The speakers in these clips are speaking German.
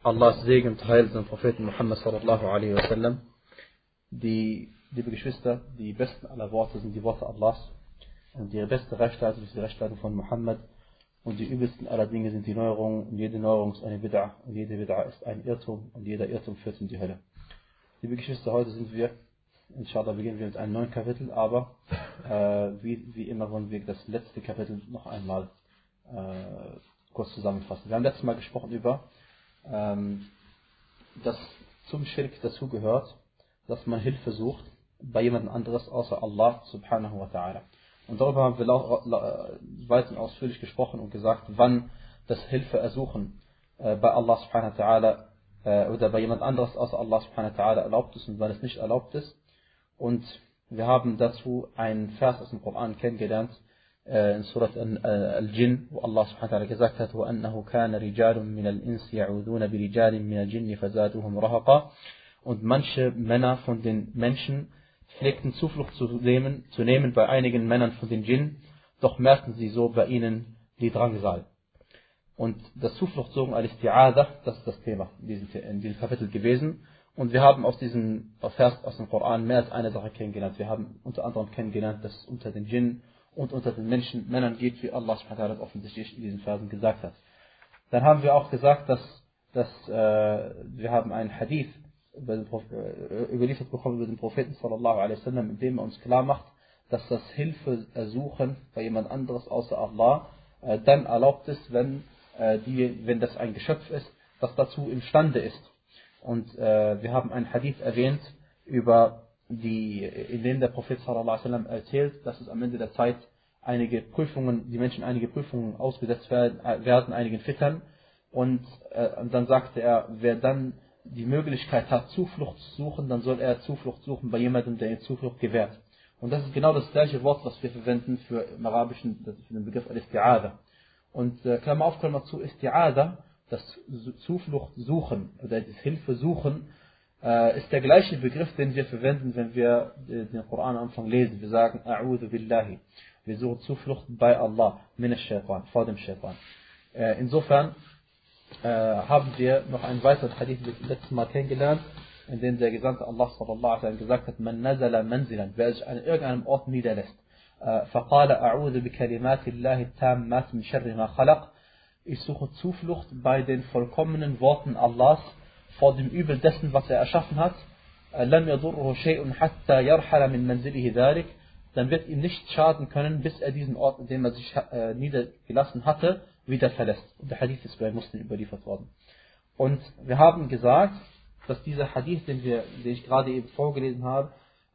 Allahs Segen und Heil den Propheten Muhammad sallallahu alaihi wasallam. Liebe Geschwister, die besten aller Worte sind die Worte Allahs und die beste Rechtsleitung ist die Rechtsleitung von Muhammad und die übelsten aller Dinge sind die Neuerungen und jede Neuerung ist eine Bid'a und jede Bid'a ist ein Irrtum und jeder Irrtum führt in die Hölle. Liebe Geschwister, heute sind wir, inshallah beginnen wir mit einem neuen Kapitel, aber wie immer wollen wir das letzte Kapitel noch einmal kurz zusammenfassen. Wir haben letztes Mal gesprochen über, dass zum Schirk dazu gehört, dass man Hilfe sucht bei jemand anderes außer Allah subhanahu wa ta'ala. Und darüber haben wir weit und ausführlich gesprochen und gesagt, wann das Hilfe ersuchen bei Allah subhanahu wa ta'ala oder bei jemand anderes außer Allah subhanahu wa ta'ala erlaubt ist und wann es nicht erlaubt ist. Und wir haben dazu einen Vers aus dem Koran kennengelernt, in Surat Al-Jinn, wo Allah subhanahu wa ta'ala gesagt hat, وَأَنَّهُ كَانَ رِجَالٌ مِنَ الْإِنسِ يَعُوذُونَ بِرِجَالٍ مِنَ الْجِنِّ فَزَادُوهُمْ رَهَقًا. Und manche Männer von den Menschen pflegten Zuflucht zu nehmen bei einigen Männern von den Djinn, doch merkten sie so bei ihnen die Drangsal. Und das Zufluchtsuchen al-Isti'adha, das ist das Thema in diesem Kapitel gewesen. Und wir haben aus diesem Vers aus dem Koran mehr als eine Sache kennengelernt. Wir haben unter anderem kennengelernt, dass es unter den Djinn und unter den Männern geht, wie Allah subhanahu wa ta'ala offensichtlich in diesen Versen gesagt hat. Dann haben wir auch gesagt, dass wir haben einen Hadith überliefert bekommen über den Propheten sallallahu alaihi wasallam, in dem er uns klar macht, dass das Hilfe ersuchen bei jemand anderes außer Allah dann erlaubt ist, wenn das ein Geschöpf ist, das dazu imstande ist. Und wir haben einen Hadith erwähnt, in dem der Prophet sallallahu alaihi wasallam erzählt, dass es am Ende der Zeit die Menschen einige Prüfungen ausgesetzt werden, einigen Fittern. Und dann sagte er, wer dann die Möglichkeit hat, Zuflucht zu suchen, dann soll er Zuflucht suchen bei jemandem, der ihm Zuflucht gewährt. Und das ist genau das gleiche Wort, was wir verwenden im Arabischen, für den Begriff al-Isti'adha. Und Klammer auf, Klammer zu, Isti'adha, das Zuflucht suchen oder das Hilfe suchen, ist der gleiche Begriff, den wir verwenden, wenn wir den Koran am Anfang lesen. Wir sagen, A'udhu billahi. Wir suchen Zuflucht bei Allah, min ash-Shaytan, vor dem Shaytan. Insofern haben wir noch einen weiteren Hadith das letzte Mal kennengelernt, in dem der Gesandte Allah sallallahu alaihi wasallam gesagt hat, man nazala manzilan, wer sich an irgendeinem Ort niederlässt, faqala a'udhu bi kalimati Allahi tammat min sharri ma khalaq, ich suche Zuflucht bei den vollkommenen Worten Allahs vor dem Übel dessen, was er erschaffen hat, lam yadurruhu shay'un hatta yarhala min manzilihi dhalik, dann wird ihm nichts schaden können, bis er diesen Ort, in dem er sich niedergelassen hatte, wieder verlässt. Und der Hadith ist bei Muslim überliefert worden. Und wir haben gesagt, dass dieser Hadith, den ich gerade eben vorgelesen habe,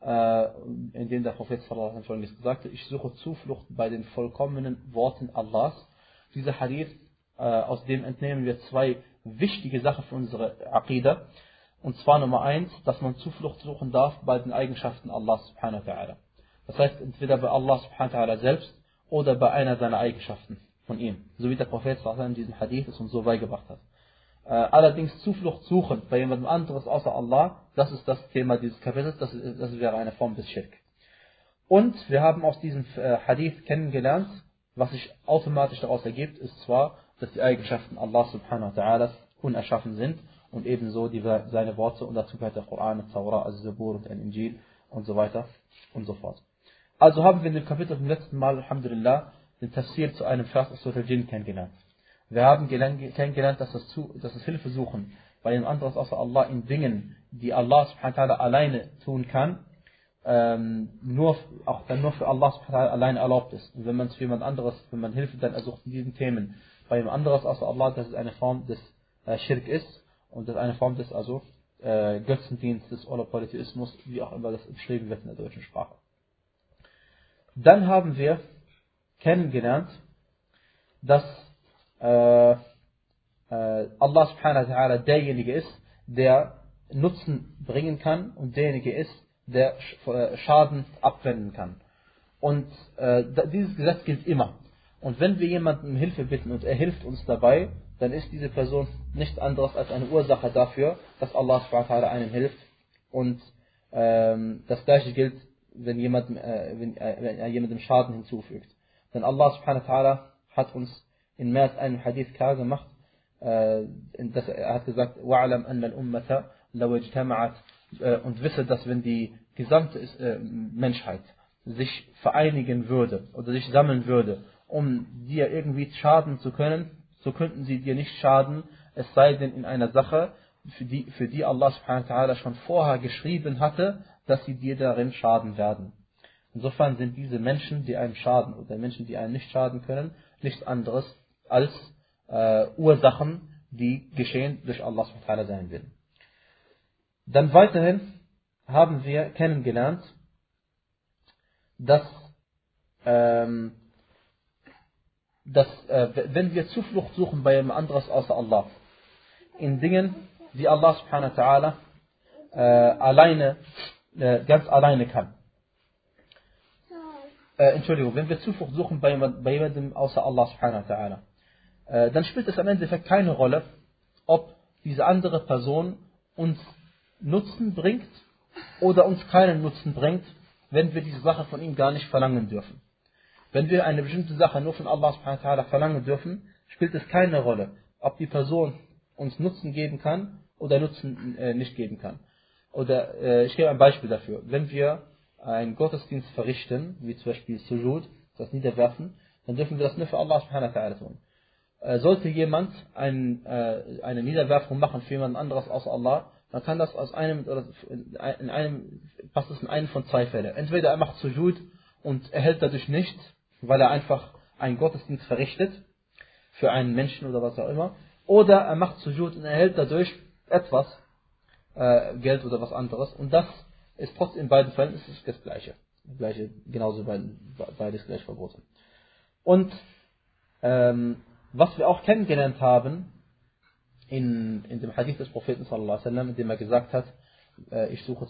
in dem der Prophet sallallahu alaihi wasallam gesagt hat, ich suche Zuflucht bei den vollkommenen Worten Allahs. Dieser Hadith, aus dem entnehmen wir zwei wichtige Sachen für unsere Aqidah. Und zwar Nummer 1, dass man Zuflucht suchen darf bei den Eigenschaften Allahs subhanahu wa ta'ala. Das heißt, entweder bei Allah subhanahu wa ta'ala selbst oder bei einer seiner Eigenschaften von ihm. So wie der Prophet sallallahu alaihi wasallam diesen Hadith es uns so beigebracht hat. Allerdings Zuflucht suchen bei jemandem anderes außer Allah, das ist das Thema dieses Kapitels, das wäre eine Form des Schirk. Und wir haben aus diesem Hadith kennengelernt, was sich automatisch daraus ergibt, ist zwar, dass die Eigenschaften Allah subhanahu wa ta'ala unerschaffen sind und ebenso seine Worte, und dazu gehört der Koran, der Taura, Al-Zabur und Al-Injil und so weiter und so fort. Also haben wir in dem Kapitel vom letzten Mal, Alhamdulillah, den Tafsir zu einem Vers aus Surah Al-Jinn kennengelernt. Wir haben kennengelernt, dass das Hilfe suchen bei einem anderes außer Allah in Dingen, die Allah subhanahu wa ta'ala alleine tun kann, nur für Allah subhanahu wa ta'ala alleine erlaubt ist. Und wenn man Hilfe dann ersucht in diesen Themen bei einem anderes außer Allah, dass es eine Form des Schirk ist und das eine Form des Götzendienstes oder Polytheismus, wie auch immer das beschrieben wird in der deutschen Sprache. Dann haben wir kennengelernt, dass Allah subhanahu wa ta'ala derjenige ist, der Nutzen bringen kann und derjenige ist, der Schaden abwenden kann. Und dieses Gesetz gilt immer. Und wenn wir jemanden um Hilfe bitten und er hilft uns dabei, dann ist diese Person nichts anderes als eine Ursache dafür, dass Allah subhanahu wa ta'ala einem hilft. Und das gleiche gilt, wenn er jemandem Schaden hinzufügt. Denn Allah subhanahu wa ta'ala hat uns in mehr als einem Hadith klar gemacht, er hat gesagt, وَعْلَمْ أَنَّ الْأُمَّةَ لَوْ اجْتَمَعَتْ und wisse, dass wenn die gesamte Menschheit sich vereinigen würde oder sich sammeln würde, um dir irgendwie schaden zu können, so könnten sie dir nicht schaden, es sei denn in einer Sache, für die Allah subhanahu wa ta'ala schon vorher geschrieben hatte, dass sie dir darin schaden werden. Insofern sind diese Menschen, die einem schaden oder Menschen, die einem nicht schaden können, nichts anderes als Ursachen, die geschehen durch Allah subhanahu wa ta'ala sein Willen. Dann weiterhin haben wir kennengelernt, dass wenn wir Zuflucht suchen bei jemand anderes außer Allah, in Dingen, die Allah subhanahu wa ta'ala ganz alleine kann. Wenn wir Zuflucht suchen bei jemandem außer Allah subhanahu wa ta'ala, dann spielt es am Endeffekt keine Rolle, ob diese andere Person uns Nutzen bringt oder uns keinen Nutzen bringt, wenn wir diese Sache von ihm gar nicht verlangen dürfen. Wenn wir eine bestimmte Sache nur von Allah subhanahu wa ta'ala verlangen dürfen, spielt es keine Rolle, ob die Person uns Nutzen geben kann oder Nutzen nicht geben kann. Oder ich gebe ein Beispiel dafür. Wenn wir einen Gottesdienst verrichten, wie zum Beispiel Sujud, das Niederwerfen, dann dürfen wir das nur für Allah subhanahu wa ta'ala tun. Sollte jemand eine Niederwerfung machen für jemand anderes außer Allah, dann kann das passt es in einem von zwei Fällen. Entweder er macht Sujud und erhält dadurch nichts, weil er einfach einen Gottesdienst verrichtet, für einen Menschen oder was auch immer, oder er macht Sujud und erhält dadurch etwas, Geld oder was anderes, und das ist trotzdem in beiden Fällen ist es das Gleiche. Genauso beides gleich verboten. Und was wir auch kennengelernt haben in dem Hadith des Propheten sallallahu alaihi wasallam, in dem er gesagt hat, ich suche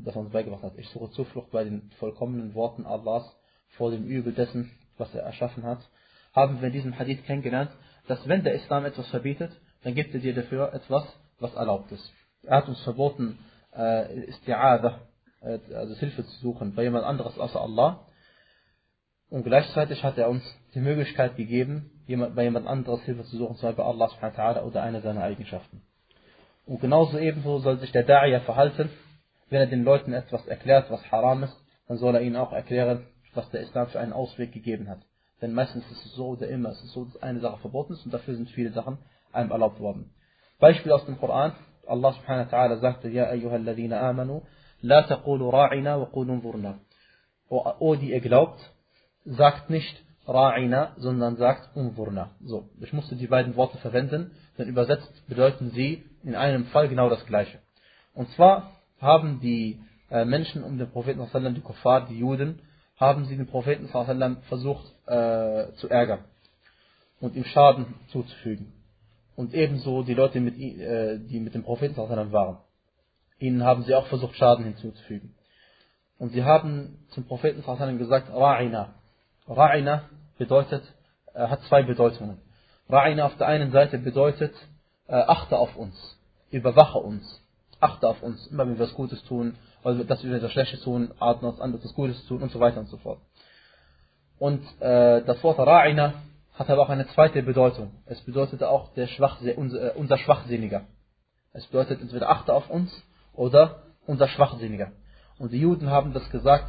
Zuflucht bei den vollkommenen Worten Allahs vor dem Übel dessen, was er erschaffen hat, haben wir in diesem Hadith kennengelernt, dass wenn der Islam etwas verbietet, dann gibt er dir dafür etwas, was erlaubt ist. Er hat uns verboten, Isti'adha, also Hilfe zu suchen bei jemand anderes außer Allah. Und gleichzeitig hat er uns die Möglichkeit gegeben, bei jemand anderes Hilfe zu suchen, zum Beispiel bei Allah subhanahu wa ta'ala oder einer seiner Eigenschaften. Und genauso ebenso soll sich der Da'iyah verhalten, wenn er den Leuten etwas erklärt, was haram ist, dann soll er ihnen auch erklären, was der Islam für einen Ausweg gegeben hat. Denn meistens ist es so oder immer ist es so, dass eine Sache verboten ist und dafür sind viele Sachen einem erlaubt worden. Beispiel aus dem Koran, Allah subhanahu wa ta'ala sagte, Ja ayyuhalladhina amanu, la taqulu ra'ina wa qulu unzurna. O die ihr glaubt, sagt nicht Ra'ina, sondern sagt Unzurna. So, ich musste die beiden Worte verwenden, denn übersetzt bedeuten sie in einem Fall genau das Gleiche. Und zwar haben die Menschen um den Propheten sallallahu alaihi wasallam, die Kuffar, die Juden, haben sie den Propheten sallallahu alaihi wasallam versucht zu ärgern und ihm Schaden zuzufügen. Und ebenso die Leute, die mit dem Propheten sallallahu alaihi wasallam waren. Ihnen haben sie auch versucht, Schaden hinzuzufügen. Und sie haben zum Propheten sallallahu alaihi wasallam gesagt, Ra'ina. Ra'ina bedeutet, hat zwei Bedeutungen. Ra'ina auf der einen Seite bedeutet, achte auf uns, überwache uns, achte auf uns, immer wenn wir was Gutes tun, oder dass wir das Schlechtes tun, atmen uns an, das Gutes tun und so weiter und so fort. Und das Wort Ra'ina hat aber auch eine zweite Bedeutung. Es bedeutet auch unser Schwachsinniger. Es bedeutet entweder achte auf uns oder unser Schwachsinniger. Und die Juden haben das gesagt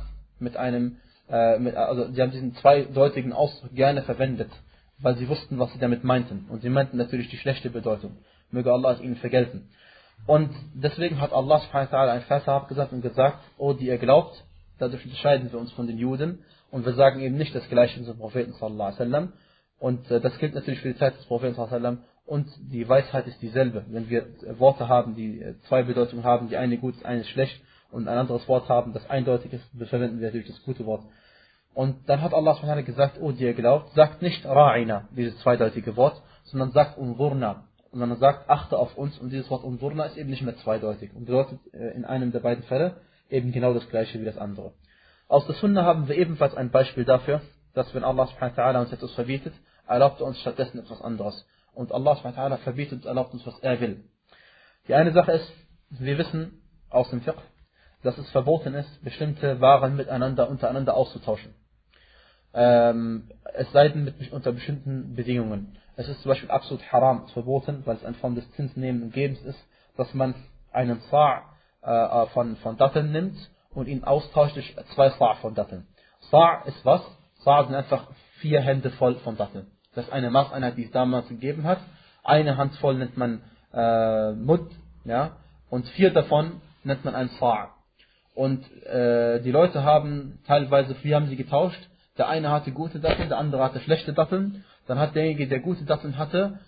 also sie haben diesen zweideutigen Ausdruck gerne verwendet, weil sie wussten, was sie damit meinten. Und sie meinten natürlich die schlechte Bedeutung. Möge Allah es ihnen vergelten. Und deswegen hat Allah subhanahu wa ta'ala ein Vers abgesagt und gesagt, O die ihr glaubt, dadurch unterscheiden wir uns von den Juden und wir sagen eben nicht das Gleiche zum Propheten sallallahu alaihi wasallam. Und das gilt natürlich für die Zeit des Propheten sallallahu alaihi wasallam. Und die Weisheit ist dieselbe. Wenn wir Worte haben, die zwei Bedeutungen haben, die eine gut ist, eine schlecht, und ein anderes Wort haben, das eindeutig ist, verwenden wir natürlich das gute Wort. Und dann hat Allah subhanahu wa ta'ala gesagt, O die ihr glaubt, sagt nicht Ra'ina, dieses zweideutige Wort, sondern sagt Unzurna. Und dann sagt, achte auf uns, und dieses Wort Unzurna ist eben nicht mehr zweideutig und bedeutet in einem der beiden Fälle eben genau das gleiche wie das andere. Aus der Sunna haben wir ebenfalls ein Beispiel dafür, dass wenn Allah subhanahu wa ta'ala uns etwas verbietet, erlaubt er uns stattdessen etwas anderes. Und Allah subhanahu wa ta'ala verbietet und erlaubt uns, was er will. Die eine Sache ist, wir wissen aus dem Fiqh, dass es verboten ist, bestimmte Waren untereinander auszutauschen. Es sei denn unter bestimmten Bedingungen. Es ist zum Beispiel absolut haram, verboten, weil es eine Form des Zinsnehmen und Gebens ist, dass man einen Sa' von Datteln nimmt und ihn austauscht durch 2 Sa' von Datteln. Sa' ist was? Sa' sind einfach 4 Hände voll von Datteln. Das ist eine Maßeinheit, die es damals gegeben hat. Eine Hand voll nennt man Mud, ja, und 4 davon nennt man ein Sa'. Und die Leute haben teilweise, wie haben sie getauscht? Der eine hatte gute Datteln, der andere hatte schlechte Datteln. Dann hat derjenige, der gute Datteln hatte,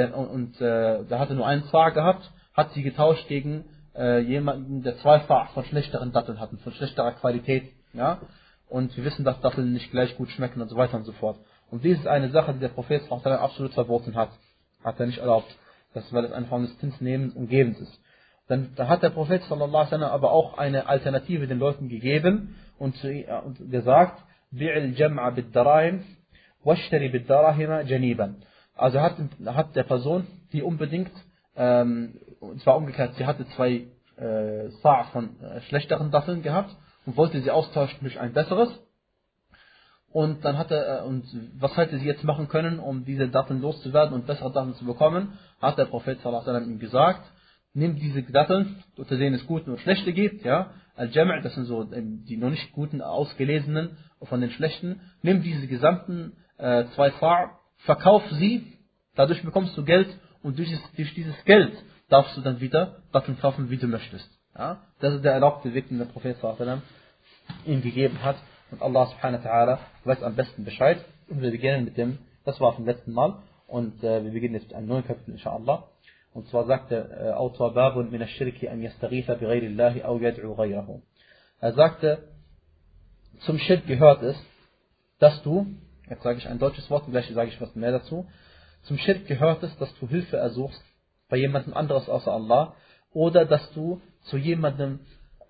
der hatte nur einen Sa' gehabt, hat sie getauscht gegen jemanden, der 2 Sa' von schlechteren Datteln hatten, von schlechterer Qualität. Ja? Und wir wissen, dass Datteln nicht gleich gut schmecken und so weiter und so fort. Und dies ist eine Sache, die der Prophet absolut verboten hat. Hat er nicht erlaubt. Weil es eine Form des Zinsnehmens und Gebens ist. Da hat der Prophet sallallahu alaihi wasallam aber auch eine Alternative den Leuten gegeben und gesagt, bi'il jam'a bid-darahim washtari bid-darahima janiban. Also hat der Person, die unbedingt, und zwar umgekehrt, sie hatte 2 Sa' von schlechteren Datteln gehabt und wollte sie austauschen durch ein besseres. Und dann und was hätte sie jetzt machen können, um diese Datteln loszuwerden und bessere Datteln zu bekommen? Hat der Prophet sallallahu alaihi wasallam ihm gesagt, nimm diese Datteln, unter denen es gute und schlechte gibt, ja, Al-Jam', das sind so die noch nicht guten, ausgelesenen von den schlechten, nimm diese gesamten 2 Sa', verkauf sie, dadurch bekommst du Geld und durch dieses Geld darfst du dann wieder Datteln kaufen, wie du möchtest. Ja? Das ist der erlaubte Weg, den der Prophet sallallahu alaihi wasallam ihm gegeben hat. Und Allah subhanahu wa ta'ala weiß am besten Bescheid. Und wir beginnen mit das war vom letzten Mal. Und wir beginnen jetzt mit einem neuen Kapitel, inshallah. Und zwar sagt der Autor, Babun min ash-shirki an yastaghitha bi ghayri Allahi aw yad'u ghayrahu. Er sagte, zum Schirk gehört es, dass du, jetzt sage ich ein deutsches Wort, und gleich sage ich was mehr dazu, zum Schirk gehört es, dass du Hilfe ersuchst bei jemandem anderes außer Allah, oder dass du jemanden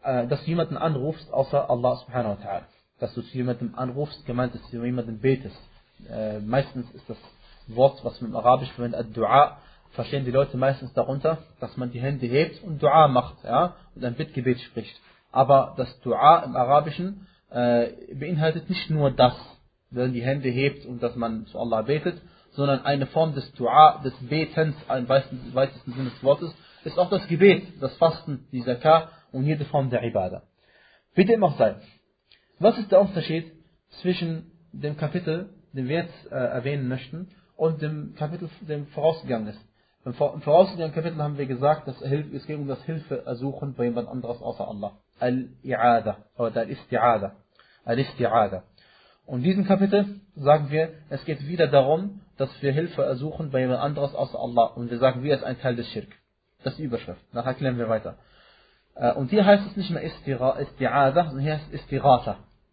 anrufst außer Allah subhanahu wa ta'ala. Dass du zu jemandem anrufst, gemeint ist, zu jemandem betest. Meistens ist das Wort, was man im Arabisch verwendet, Ad-Du'a, verstehen die Leute meistens darunter, dass man die Hände hebt und Du'a macht, ja, und ein Bittgebet spricht. Aber das Du'a im Arabischen beinhaltet nicht nur das, wenn man die Hände hebt und dass man zu Allah betet, sondern eine Form des Du'a, des Betens, im weitesten Sinne des Wortes, ist auch das Gebet, das Fasten, die Zakah und jede Form der Ibadah. Wie dem auch sei. Was ist der Unterschied zwischen dem Kapitel, den wir jetzt erwähnen möchten, und dem Kapitel, dem vorausgegangen ist? Im vorausgegangenen Kapitel haben wir gesagt, dass es geht um das Hilfeersuchen bei jemand anderes außer Allah. Al-I'ada oder Al-Isti'ada. Al-Isti'ada. Und in diesem Kapitel sagen wir, es geht wieder darum, dass wir Hilfe ersuchen bei jemand anderes außer Allah. Und wir sagen, wie es ein Teil des Schirk. Das ist die Überschrift. Nachher erklären wir weiter. Und hier heißt es nicht mehr Isti'ada, sondern hier heißt es Istighatha.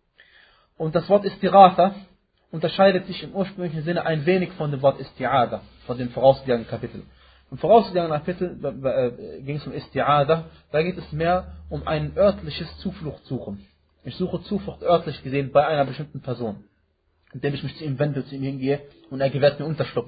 Und das Wort Istighatha unterscheidet sich im ursprünglichen Sinne ein wenig von dem Wort Isti'ada, von dem vorausgegangenen Kapitel. Im vorausgegangenen Kapitel ging es um Isti'ada, da geht es mehr um ein örtliches Zufluchtsuchen. Ich suche Zuflucht örtlich gesehen bei einer bestimmten Person, indem ich mich zu ihm wende, zu ihm hingehe und er gewährt mir Unterschlupf.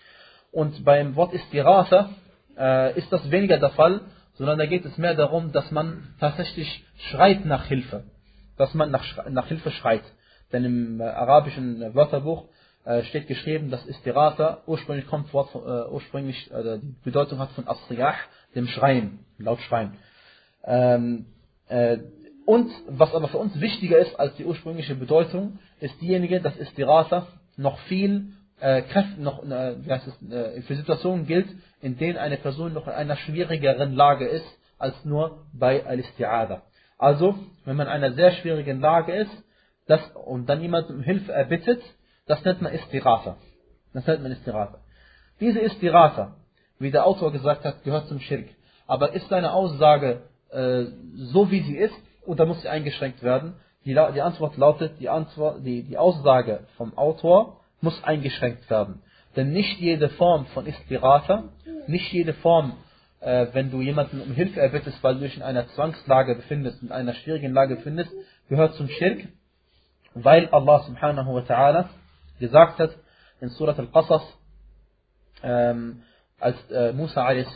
Und beim Wort Istighatha ist das weniger der Fall, sondern da geht es mehr darum, dass man tatsächlich schreit nach Hilfe. Dass man nach Hilfe schreit. Denn im arabischen Wörterbuch steht geschrieben, dass Istighatha ursprünglich die Bedeutung hat von As-Siyah, dem Schreien, laut Schreien. Und was aber für uns wichtiger ist als die ursprüngliche Bedeutung, ist diejenige, dass Istighatha noch viel für Situationen gilt, in denen eine Person noch in einer schwierigeren Lage ist, als nur bei Al-Isti'ada. Also, wenn man in einer sehr schwierigen Lage ist, und dann jemand um Hilfe erbittet, das nennt man Istighatha. Diese Istighatha, wie der Autor gesagt hat, gehört zum Schirk. Aber ist seine Aussage so wie sie ist, oder muss sie eingeschränkt werden? Die Antwort lautet, die Aussage vom Autor muss eingeschränkt werden. Denn nicht jede Form von Istighatha, nicht jede Form, wenn du jemanden um Hilfe erbittest, weil du dich in einer Zwangslage befindest, in einer schwierigen Lage befindest, gehört zum Schirk, weil Allah subhanahu wa ta'ala gesagt hat in Surat Al-Qasas, als Musa a.s.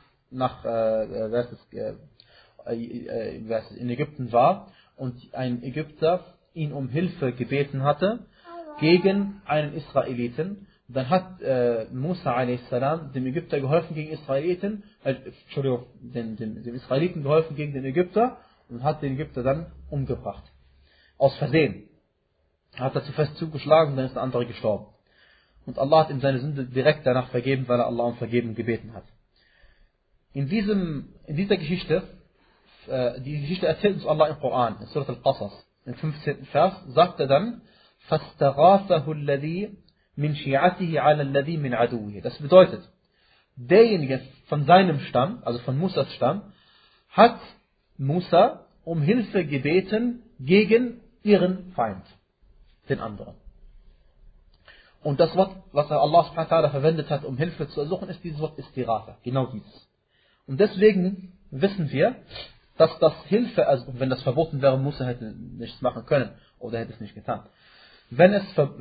In Ägypten war und ein Ägypter ihn um Hilfe gebeten hatte gegen einen Israeliten, Dann hat Musa a.s. dem Ägypter geholfen gegen Israeliten, dem Israeliten geholfen gegen den Ägypter und hat den Ägypter dann umgebracht. Aus Versehen. Er hat dazu fest zugeschlagen und dann ist der andere gestorben. Und Allah hat ihm seine Sünde direkt danach vergeben, weil er Allah um Vergebung gebeten hat. In dieser Geschichte, die Geschichte erzählt uns Allah im Koran, in Surat al-Qasas, im 15. Vers, sagt er dann, فَاسْتَغَاثَهُ الَّذِي مِنْ شِيعَتِهِ عَلَى الَّذِي مِنْ عَدُوِهِ. Das bedeutet, derjenige von seinem Stamm, also von Musas Stamm, hat Musa um Hilfe gebeten gegen ihren Feind, den anderen. Und das Wort, was Allah subhanahu wa ta'ala verwendet hat, um Hilfe zu ersuchen, ist dieses Wort Istighatha. Genau dieses. Und deswegen wissen wir, dass das Hilfe, also wenn das verboten wäre, Musa hätte nichts machen können oder hätte es nicht getan. Wenn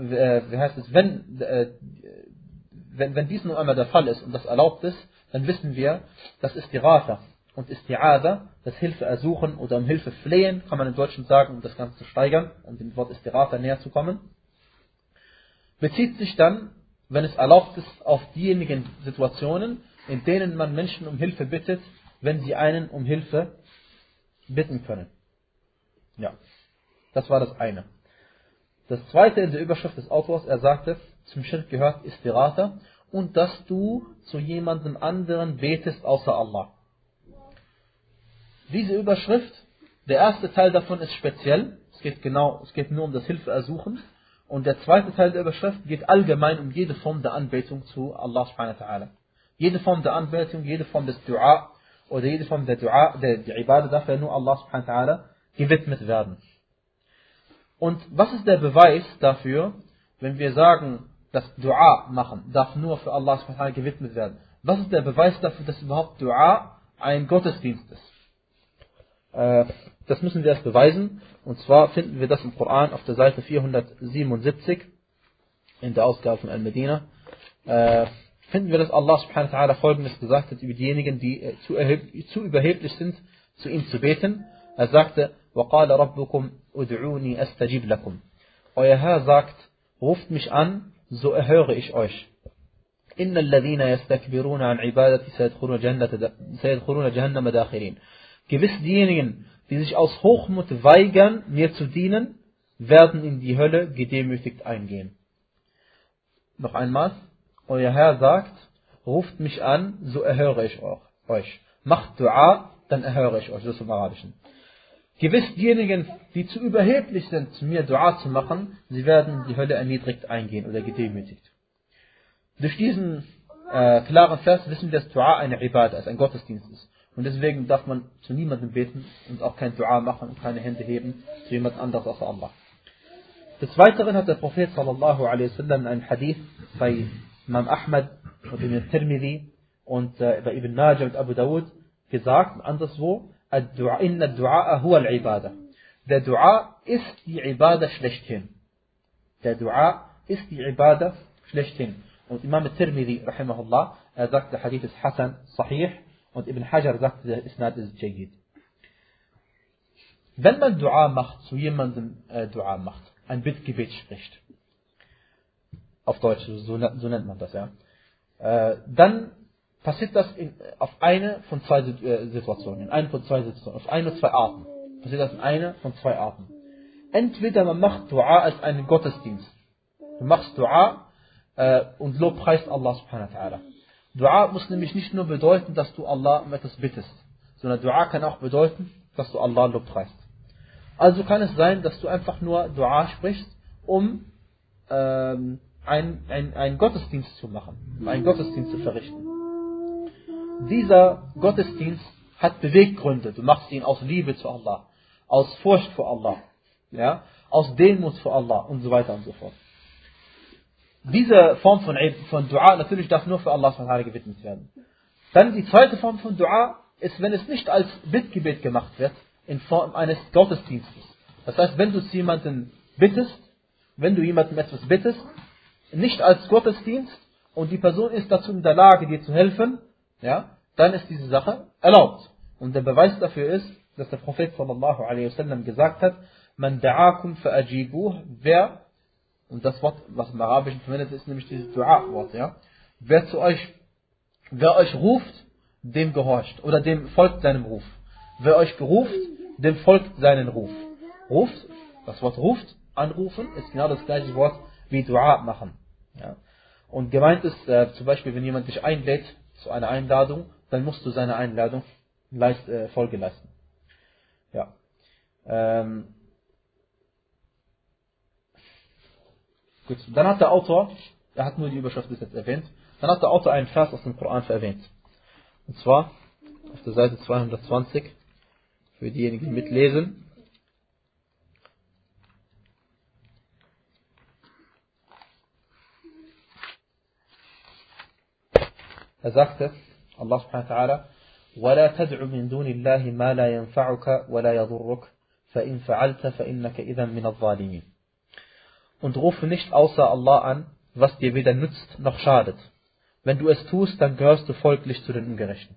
dies nun einmal der Fall ist und das erlaubt ist, dann wissen wir, dass Istighatha und Isti'adha, das Hilfe ersuchen oder um Hilfe flehen, kann man im Deutschen sagen, um das Ganze zu steigern, um dem Wort Istighatha näher zu kommen, bezieht sich dann, wenn es erlaubt ist, auf diejenigen Situationen, in denen man Menschen um Hilfe bittet, wenn sie einen um Hilfe bitten können. Ja, das war das eine. Das zweite in der Überschrift des Autors, er sagte, zum Schirk gehört Istighatha und dass du zu jemandem anderen betest außer Allah. Diese Überschrift, der erste Teil davon ist speziell, es geht nur um das Hilfeersuchen, und der zweite Teil der Überschrift geht allgemein um jede Form der Anbetung zu Allah subhanahu wa ta'ala. Jede Form der Anbetung, jede Form des Dua oder jede Form der Dua, der Ibadah darf ja nur Allah subhanahu wa ta'ala gewidmet werden. Und was ist der Beweis dafür, wenn wir sagen, dass Dua machen darf nur für Allah subhanahu wa ta'ala gewidmet werden? Was ist der Beweis dafür, dass überhaupt Dua ein Gottesdienst ist? Das müssen wir erst beweisen. Und zwar finden wir das im Koran auf der Seite 477 in der Ausgabe von Al-Medina. Finden wir, dass Allah subhanahu wa ta'ala Folgendes gesagt hat über diejenigen, die zu überheblich sind, zu ihm zu beten. Er sagte, وَقَالَ رَبُّكُمْ أُدْعُونِي أَسْتَجِبْ لَكُمْ. Euer Herr sagt, ruft mich an, so erhöre ich euch. إِنَّ الَّذِينَ يَسْتَكْبِرُونَ عَنْ عِبَادَتِي سَيَدْخُلُونَ جَهَنَّمَ دَاخِرِينَ. Gewiss diejenigen, die sich aus Hochmut weigern, mir zu dienen, werden in die Hölle gedemütigt eingehen. Noch einmal, euer Herr sagt, ruft mich an, so erhöre ich euch. Macht Dua, dann erhöre ich euch. Das ist im Arabischen. Gewiss diejenigen, die zu überheblich sind, zu mir Dua zu machen, sie werden in die Hölle erniedrigt eingehen oder gedemütigt. Durch diesen klaren Vers wissen wir, dass Dua eine Ibadah ist, ein Gottesdienst ist. Und deswegen darf man zu niemandem beten und auch kein Dua machen und keine Hände heben zu jemand anderes außer Allah. Des Weiteren hat der Prophet sallallahu alaihi wasallam in einem Hadith bei Imam Ahmad und Ibn Tirmidhi und bei Ibn Najah und Abu Dawud gesagt, anderswo, Inna Du'a huwa al-Ibadah. Der Dua ist die Ibadah schlechthin. Der Dua ist die Ibadah schlechthin. Und Imam Tirmidhi, rahimahullah, er sagt, der Hadith ist Hasan, Sahih, und Ibn Hajar sagt, der Isnad ist Jayyid. Wenn man Dua macht, zu jemandem Dua macht, ein Bittgebet spricht, auf Deutsch, so nennt man das, ja, dann passiert das auf eine von zwei Situationen, auf eine oder zwei Arten. Passiert das in einer von zwei Arten. Entweder man macht Dua als einen Gottesdienst. Du machst Dua und lobpreist Allah subhanahu wa ta'ala. Dua muss nämlich nicht nur bedeuten, dass du Allah um etwas bittest, sondern Dua kann auch bedeuten, dass du Allah lobpreist. Also kann es sein, dass du einfach nur Dua sprichst, um einen Gottesdienst zu machen, um einen Gottesdienst zu verrichten. Dieser Gottesdienst hat Beweggründe. Du machst ihn aus Liebe zu Allah, aus Furcht vor Allah, ja, aus Demut vor Allah und so weiter und so fort. Diese Form von Dua natürlich darf nur für Allah gewidmet werden. Dann die zweite Form von Dua ist, wenn es nicht als Bittgebet gemacht wird, in Form eines Gottesdienstes. Das heißt, wenn du jemanden etwas bittest, nicht als Gottesdienst und die Person ist dazu in der Lage, dir zu helfen, ja, dann ist diese Sache erlaubt. Und der Beweis dafür ist, dass der Prophet sallallahu alaihi wasallam gesagt hat, Man da'akum fa'ajibuh, wer Und das Wort, was im Arabischen verwendet ist, nämlich dieses Dua-Wort. Ja? Wer euch ruft, dem gehorcht. Oder dem folgt seinem Ruf. Wer euch ruft, dem folgt seinen Ruf. Ruft, das Wort ruft, anrufen, ist genau das gleiche Wort wie Dua machen. Ja? Und gemeint ist, zum Beispiel, wenn jemand dich einlädt zu einer Einladung, dann musst du seiner Einladung Folge leisten. Ja. Gut, dann hat der Autor, er hat nur die Überschrift bis jetzt erwähnt, dann hat der Autor einen Vers aus dem Koran erwähnt. Und zwar auf der Seite 220, für diejenigen, die mitlesen. Er sagte, Allah subhanahu wa ta'ala, وَلَا تَدْعُ مِن دُونِ اللَّهِ مَا لَا يَنْفَعُكَ وَلَا يَضُرُّكَ فَإِنْ فَعَلْتَ فَإِنَّكَ إِذًا مِنَ الظَّالِمِينَ. Und rufe nicht außer Allah an, was dir weder nützt noch schadet. Wenn du es tust, dann gehörst du folglich zu den Ungerechten.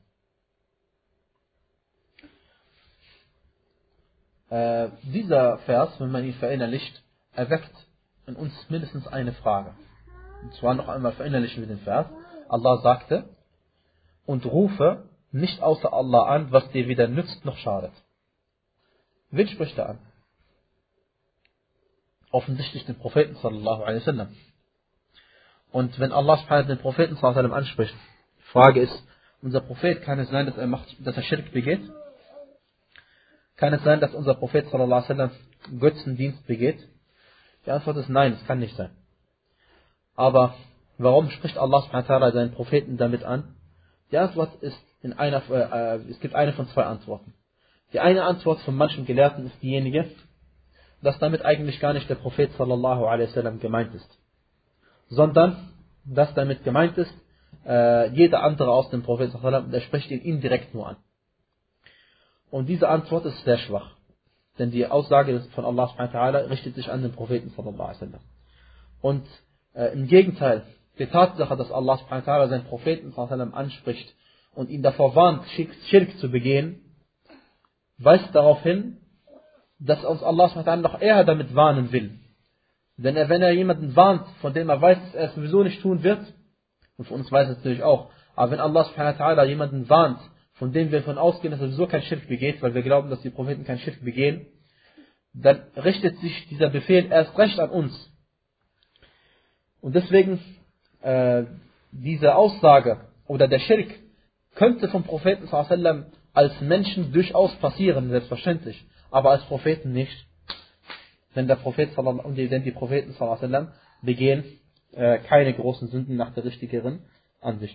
Dieser Vers, wenn man ihn verinnerlicht, erweckt in uns mindestens eine Frage. Und zwar noch einmal verinnerlichen wir den Vers. Allah sagte, und rufe nicht außer Allah an, was dir weder nützt noch schadet. Wen spricht er an? Offensichtlich den Propheten sallallahu alaihi wasallam. Und wenn Allah subhanahu den Propheten sallallahu alaihi wasallam anspricht, die Frage ist, unser Prophet, kann es sein, dass er Schirk begeht? Kann es sein, dass unser Prophet sallallahu alaihi wasallam Götzendienst begeht? Die Antwort ist nein, es kann nicht sein. Aber warum spricht Allah subhanahu wa ta'ala seinen Propheten damit an? Die Antwort ist es gibt eine von zwei Antworten. Die eine Antwort von manchen Gelehrten ist diejenige, dass damit eigentlich gar nicht der Prophet sallallahu alaihi wasallam gemeint ist, sondern dass damit gemeint ist, jeder andere aus dem Propheten sallallahu alaihi wasallam, der spricht ihn indirekt nur an. Und diese Antwort ist sehr schwach, denn die Aussage von Allah subhanahu wa ta'ala richtet sich an den Propheten sallallahu alaihi wasallam. Und im Gegenteil, die Tatsache, dass Allah subhanahu wa ta'ala seinen Propheten sallallahu alaihi wasallam anspricht und ihn davor warnt, Schirk zu begehen, weist darauf hin, dass uns Allah subhanahu wa ta'ala noch eher damit warnen will. Denn wenn er jemanden warnt, von dem er weiß, dass er es sowieso nicht tun wird, und von uns weiß es natürlich auch, aber wenn Allah subhanahu wa ta'ala jemanden warnt, von dem wir davon ausgehen, dass er sowieso kein Schirk begeht, weil wir glauben, dass die Propheten kein Schirk begehen, dann richtet sich dieser Befehl erst recht an uns. Und deswegen, diese Aussage oder der Schirk könnte vom Propheten sallallahu alaihi wasallam als Menschen durchaus passieren, selbstverständlich, aber als Propheten nicht. Denn die Propheten sallallahu alaihi wasallam begehen keine großen Sünden nach der richtigeren Ansicht.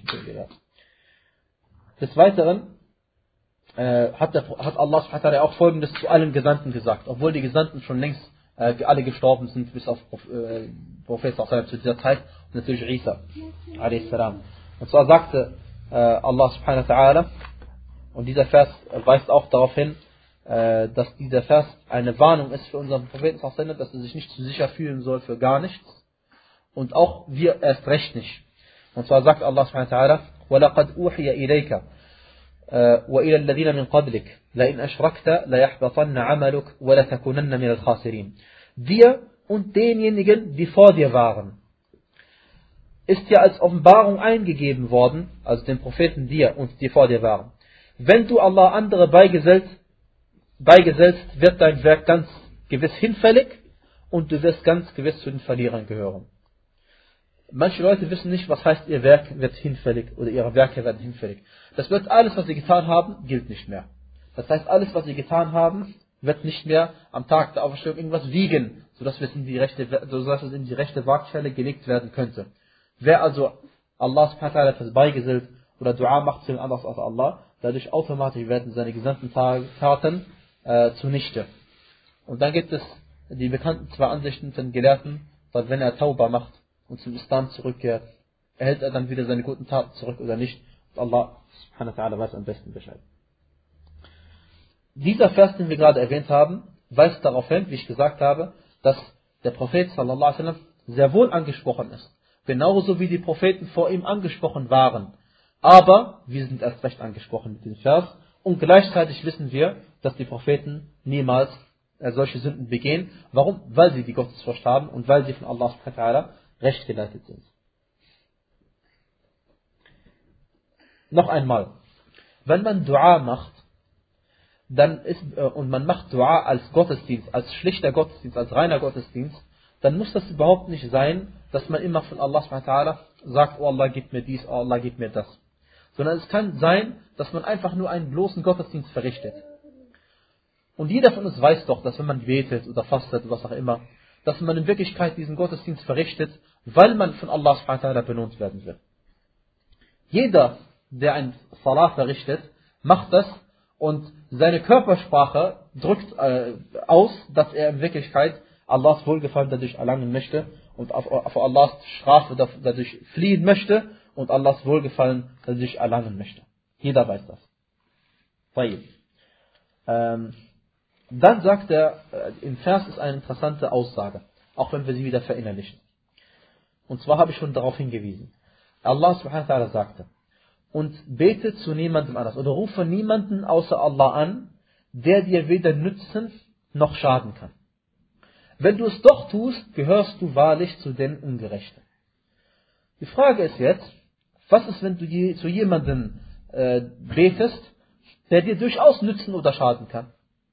Des Weiteren hat Allah subhanahu wa ta'ala auch Folgendes zu allen Gesandten gesagt, obwohl die Gesandten schon längst alle gestorben sind, bis auf Prophet sallallahu alaihi wasallam zu dieser Zeit und natürlich Isa a.s. Und zwar sagte Allah subhanahu wa ta'ala, und dieser Vers weist auch darauf hin, dass dieser Vers eine Warnung ist für unseren Propheten sallallahu alaihi wasallam, dass er sich nicht zu sicher fühlen soll für gar nichts und auch wir erst recht nicht. Und zwar sagt Allah subhanahu wa ta'ala, وَلَقَدْ أُوحِيَ إِلَيْكَ وإلى الذين من قبلك لئن أشركت ليحبطن عملك ولتكونن من الخاسرين. Dir und denjenigen, die vor dir waren, ist ja als Offenbarung eingegeben worden, also den Propheten dir und die vor dir waren. Wenn du Allah andere beigesellst, wird dein Werk ganz gewiss hinfällig und du wirst ganz gewiss zu den Verlierern gehören. Manche Leute wissen nicht, was heißt, ihr Werk wird hinfällig oder ihre Werke werden hinfällig. Das wird alles, was sie getan haben, gilt nicht mehr. Das heißt, alles, was sie getan haben, wird nicht mehr am Tag der Auferstehung irgendwas wiegen, sodass es in die rechte Waagschale gelegt werden könnte. Wer also Allah subhanahu wa ta'ala etwas beigesellt oder Dua macht zu anders als Allah, dadurch automatisch werden seine gesamten Taten zunichte. Und dann gibt es die bekannten zwei Ansichten von Gelehrten, dass wenn er Tauba macht und zum Islam zurückkehrt, erhält er dann wieder seine guten Taten zurück oder nicht. Und Allah subhanahu wa ta'ala weiß am besten Bescheid. Dieser Vers, den wir gerade erwähnt haben, weist darauf hin, wie ich gesagt habe, dass der Prophet sallallahu alaihi wasallam sehr wohl angesprochen ist. Genauso wie die Propheten vor ihm angesprochen waren. Aber wir sind erst recht angesprochen mit dem Vers. Und gleichzeitig wissen wir, dass die Propheten niemals solche Sünden begehen. Warum? Weil sie die Gottesfurcht haben und weil sie von Allah subhanahu wa ta'ala recht geleitet sind. Noch einmal, wenn man Dua macht, und man macht Dua als Gottesdienst, als schlichter Gottesdienst, als reiner Gottesdienst, dann muss das überhaupt nicht sein, dass man immer von Allah subhanahu wa ta'ala sagt, oh Allah, gib mir dies, oh Allah, gib mir das. Sondern es kann sein, dass man einfach nur einen bloßen Gottesdienst verrichtet. Und jeder von uns weiß doch, dass wenn man betet oder fastet oder was auch immer, dass man in Wirklichkeit diesen Gottesdienst verrichtet, weil man von Allah subhanahu wa ta'ala belohnt werden will. Jeder, der ein Salah verrichtet, macht das und seine Körpersprache drückt aus, dass er in Wirklichkeit Allahs Wohlgefallen dadurch erlangen möchte und vor Allahs Strafe dadurch fliehen möchte und Allahs Wohlgefallen dadurch erlangen möchte. Jeder weiß das. Dann sagt er, im Vers ist eine interessante Aussage, auch wenn wir sie wieder verinnerlichen. Und zwar habe ich schon darauf hingewiesen. Allah subhanahu wa ta'ala sagte, und bete zu niemandem anders oder rufe niemanden außer Allah an, der dir weder nützen noch schaden kann. Wenn du es doch tust, gehörst du wahrlich zu den Ungerechten. Die Frage ist jetzt, was ist, wenn du zu jemandem betest, der dir durchaus nützen oder schaden kann?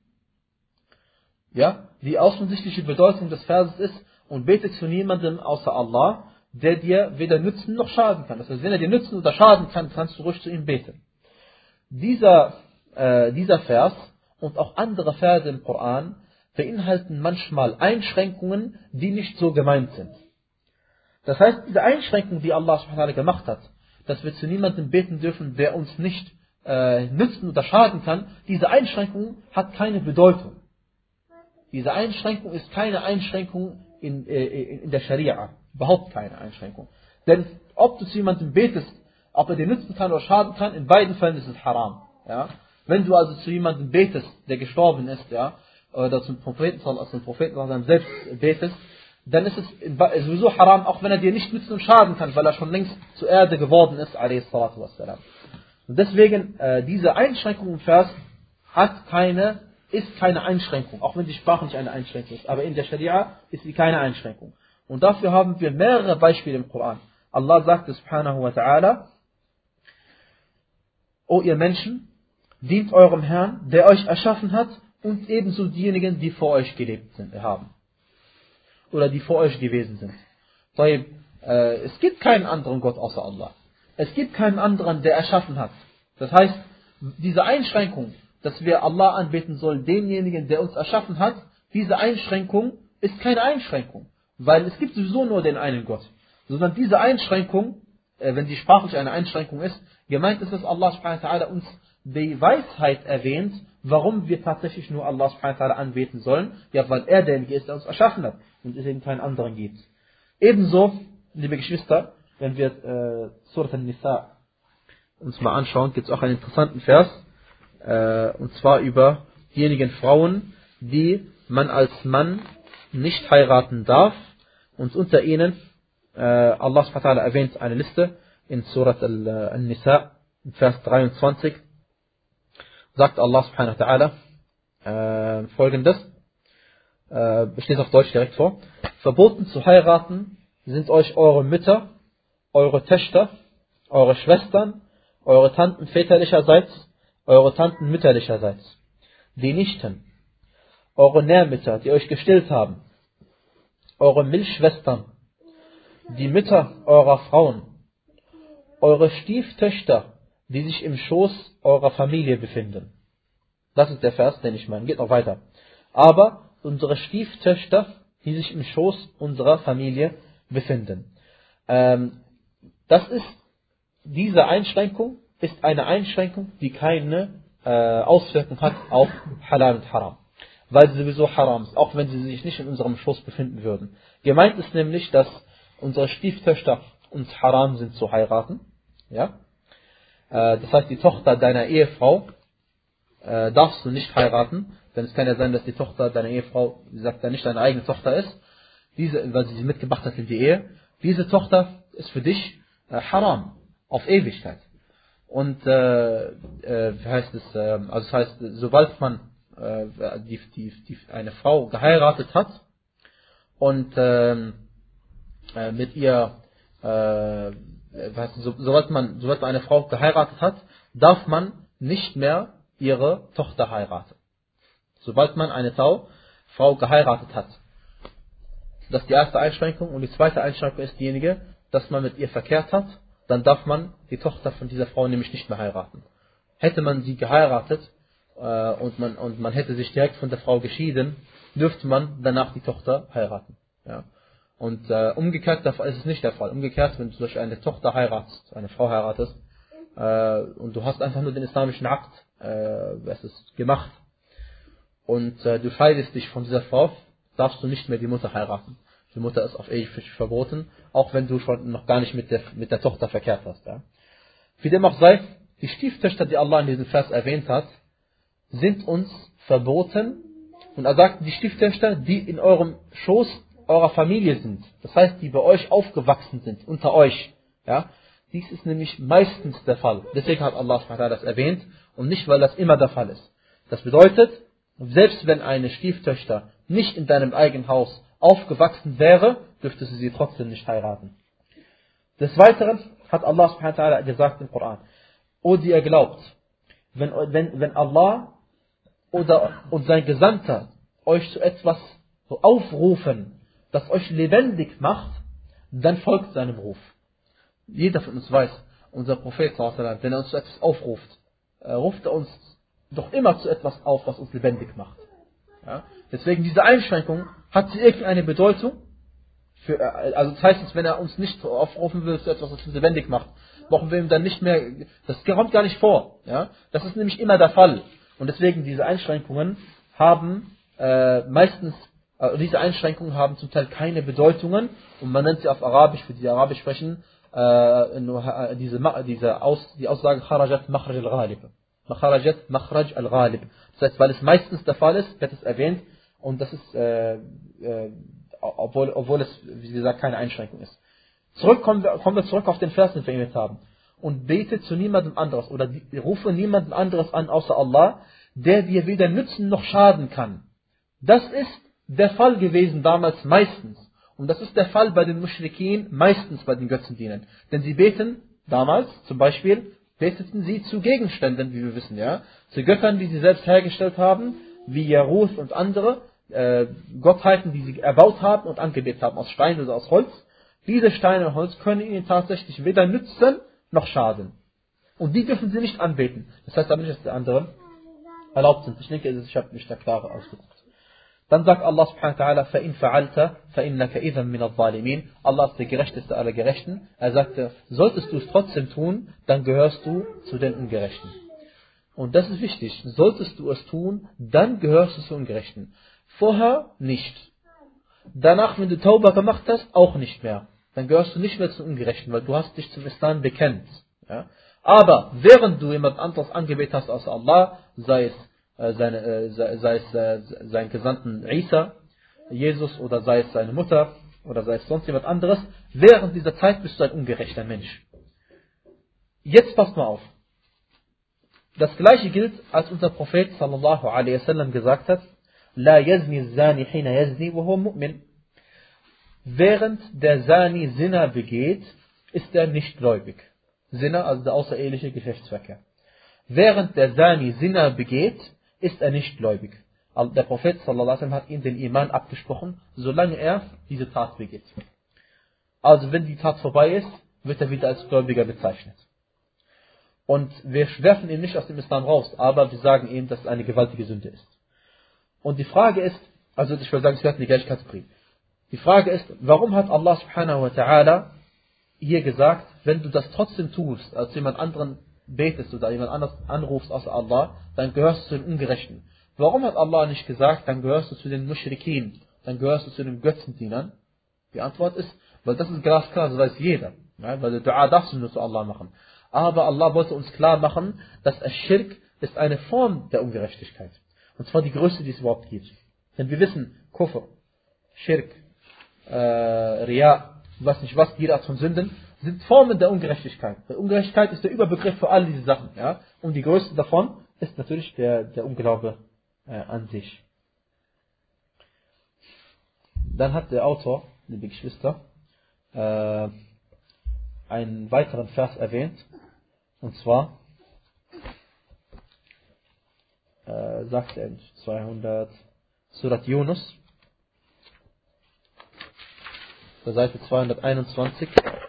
Ja, die offensichtliche Bedeutung des Verses ist, und bete zu niemandem außer Allah, der dir weder nützen noch schaden kann. Das heißt, wenn er dir nützen oder schaden kann, kannst du ruhig zu ihm beten. Dieser Vers und auch andere Verse im Koran beinhalten manchmal Einschränkungen, die nicht so gemeint sind. Das heißt, diese Einschränkung, die Allah subhanahu wa ta'ala gemacht hat, dass wir zu niemandem beten dürfen, der uns nicht nützen oder schaden kann, diese Einschränkung hat keine Bedeutung. Diese Einschränkung ist keine Einschränkung in der Scharia. Überhaupt keine Einschränkung. Denn ob du zu jemandem betest, ob er dir nützen kann oder schaden kann, in beiden Fällen ist es haram. Ja? Wenn du also zu jemandem betest, der gestorben ist, ja, oder zum Propheten selbst betest, dann ist es sowieso haram, auch wenn er dir nicht nützen und schaden kann, weil er schon längst zur Erde geworden ist, a.s. Und deswegen, diese Einschränkung im Vers ist keine Einschränkung, auch wenn die Sprache nicht eine Einschränkung ist. Aber in der Scharia ist sie keine Einschränkung. Und dafür haben wir mehrere Beispiele im Koran. Allah sagt subhanahu wa ta'ala, O ihr Menschen, dient eurem Herrn, der euch erschaffen hat, und ebenso diejenigen, die vor euch gelebt haben. Oder die vor euch gewesen sind. Es gibt keinen anderen Gott außer Allah. Es gibt keinen anderen, der erschaffen hat. Das heißt, diese Einschränkung, dass wir Allah anbeten sollen, denjenigen, der uns erschaffen hat, diese Einschränkung ist keine Einschränkung. Weil es gibt sowieso nur den einen Gott. Sondern diese Einschränkung, wenn sie sprachlich eine Einschränkung ist, gemeint ist, dass Allah subhanahu wa ta'ala uns die Weisheit erwähnt, warum wir tatsächlich nur Allah subhanahu wa ta'ala anbeten sollen. Ja, weil er derjenige ist, der uns erschaffen hat und es eben keinen anderen gibt. Ebenso, liebe Geschwister, wenn wir Surat An-Nisa uns mal anschauen, gibt es auch einen interessanten Vers, und zwar über diejenigen Frauen, die man als Mann nicht heiraten darf, und unter ihnen Allah subhanahu wa ta'ala erwähnt eine Liste in Surat An-Nisa, Vers 23, sagt Allah subhanahu wa ta'ala folgendes, ich lese auf Deutsch direkt vor: Verboten zu heiraten sind euch eure Mütter, eure Töchter, eure Schwestern, eure Tanten väterlicherseits, eure Tanten mütterlicherseits, die Nichten, eure Nährmütter, die euch gestillt haben, eure Milchschwestern, die Mütter eurer Frauen, eure Stieftöchter, die sich im Schoß eurer Familie befinden. Das ist der Vers, den ich meine. Geht noch weiter. Aber unsere Stieftöchter, die sich im Schoß unserer Familie befinden. Diese Einschränkung ist eine Einschränkung, die keine Auswirkung hat auf Halal und Haram. Weil sie sowieso haram ist, auch wenn sie sich nicht in unserem Schoß befinden würden. Gemeint ist nämlich, dass unsere Stieftöchter uns haram sind zu heiraten. Ja? Das heißt, die Tochter deiner Ehefrau darfst du nicht heiraten, denn es kann ja sein, dass die Tochter deiner Ehefrau, wie gesagt, nicht deine eigene Tochter ist, weil sie mitgebracht hat in die Ehe. Diese Tochter ist für dich haram, auf Ewigkeit. Und das heißt, sobald man eine Frau geheiratet hat und mit ihr, sobald man eine Frau geheiratet hat, darf man nicht mehr ihre Tochter heiraten. Sobald man eine Frau geheiratet hat. Das ist die erste Einschränkung. Und die zweite Einschränkung ist diejenige, dass man mit ihr verkehrt hat, dann darf man die Tochter von dieser Frau nämlich nicht mehr heiraten. Hätte man sie geheiratet und man hätte sich direkt von der Frau geschieden, dürfte man danach die Tochter heiraten. Ja. Und umgekehrt ist es nicht der Fall. Umgekehrt, wenn du zum Beispiel eine Tochter heiratest, eine Frau heiratest, und du hast einfach nur den islamischen Akt gemacht und du scheidest dich von dieser Frau, darfst du nicht mehr die Mutter heiraten. Die Mutter ist auf ewig verboten, auch wenn du schon noch gar nicht mit der Tochter verkehrt hast. Ja. Wie dem auch sei, die Stieftöchter, die Allah in diesem Vers erwähnt hat, sind uns verboten. Und er sagt, die Stieftöchter, die in eurem Schoß eurer Familie sind, das heißt, die bei euch aufgewachsen sind, unter euch. Ja. Dies ist nämlich meistens der Fall. Deswegen hat Allah das erwähnt und nicht, weil das immer der Fall ist. Das bedeutet, selbst wenn eine Stieftöchter nicht in deinem eigenen Haus aufgewachsen wäre, dürftest du sie trotzdem nicht heiraten. Des Weiteren hat Allah gesagt im Koran, O die ihr glaubt, wenn Allah und sein Gesandter euch zu etwas aufrufen, das euch lebendig macht, dann folgt seinem Ruf. Jeder von uns weiß, unser Prophet, wenn er uns zu etwas aufruft, ruft er uns doch immer zu etwas auf, was uns lebendig macht. Ja? Deswegen diese Einschränkung, hat sie irgendeine Bedeutung? Also das heißt, wenn er uns nicht aufrufen will zu etwas, was uns lebendig macht, brauchen wir ihm dann nicht mehr, das kommt gar nicht vor. Ja? Das ist nämlich immer der Fall. Und deswegen diese Einschränkungen haben diese Einschränkungen haben zum Teil keine Bedeutungen und man nennt sie auf Arabisch, für die Arabisch sprechen, die Aussage Kharajat Makhraj al-Ghalib. Kharajat Makhraj al-Ghalib. Das heißt, weil es meistens der Fall ist, wird es erwähnt und das ist, obwohl es, wie gesagt, keine Einschränkung ist. Kommen wir zurück auf den Vers, den wir erwähnt haben. Und bete zu niemandem anderes oder rufe niemandem anderes an, außer Allah, der dir weder nützen noch schaden kann. Das ist der Fall gewesen damals meistens. Und das ist der Fall bei den Muschrikin, meistens bei den Götzendienern. Denn sie beten, damals zum Beispiel, beteten sie zu Gegenständen, wie wir wissen, ja, zu Göttern, die sie selbst hergestellt haben, wie Jaruth und andere, Gottheiten, die sie erbaut haben und angebetet haben, aus Stein oder aus Holz. Diese Steine und Holz können ihnen tatsächlich weder nützen noch schaden. Und die dürfen sie nicht anbeten. Das heißt aber nicht, dass die anderen erlaubt sind. Ich denke, ich habe mich da klarer ausgedrückt. Dann sagt Allah subhanahu wa ta'ala, فَإِنْ فَعَلْتَ فَإِنَّكَ إِذًا مِنَ الظَّالِمِينَ. Allah ist der Gerechteste aller Gerechten. Er sagte, solltest du es trotzdem tun, dann gehörst du zu den Ungerechten. Und das ist wichtig. Solltest du es tun, dann gehörst du zu den Ungerechten. Vorher nicht. Danach, wenn du Tauba gemacht hast, auch nicht mehr. Dann gehörst du nicht mehr zu den Ungerechten, weil du hast dich zum Islam bekennt. Ja? Aber während du jemand anderes angebetet hast als Allah, sei es sein Gesandten Isa, Jesus oder sei es seine Mutter oder sei es sonst jemand anderes, während dieser Zeit bist du ein ungerechter Mensch. Jetzt passt mal auf. Das gleiche gilt, als unser Prophet sallallahu alaihi wasallam gesagt hat, La yazni zani hina yazni wa huwa mu'min. Während der Zani Zina begeht, ist er nicht gläubig. Zina, also der außereheliche Geschlechtsverkehr. Während der Zani Zina begeht, ist er nicht gläubig. Der Prophet sallallahu alaihi wasallam hat ihm den Iman abgesprochen, solange er diese Tat begeht. Also wenn die Tat vorbei ist, wird er wieder als Gläubiger bezeichnet. Und wir werfen ihn nicht aus dem Islam raus, aber wir sagen ihm, dass es eine gewaltige Sünde ist. Und die Frage ist, also ich würde sagen, es gehört in die gleiche Kategorie. Die Frage ist, warum hat Allah subhanahu wa ta'ala hier gesagt, wenn du das trotzdem tust, als jemand anderen betest oder jemand anders anrufst außer Allah, dann gehörst du zu den Ungerechten. Warum hat Allah nicht gesagt, dann gehörst du zu den Mushrikin, dann gehörst du zu den Götzendienern? Die Antwort ist, weil das ist glasklar, das weiß jeder. Ja, weil der Dua darfst du nur zu Allah machen. Aber Allah wollte uns klar machen, dass Ash-Shirk ist eine Form der Ungerechtigkeit. Und zwar die größte, die es überhaupt gibt. Denn wir wissen, Kufr, Shirk, Riya, ich weiß nicht was, jede Art von Sünden, sind Formen der Ungerechtigkeit. Der Ungerechtigkeit ist der Überbegriff für all diese Sachen. Ja? Und die größte davon ist natürlich der Unglaube an sich. Dann hat der Autor, liebe Geschwister, einen weiteren Vers erwähnt, und zwar sagt er in 200 Surat Yunus, der Seite 221,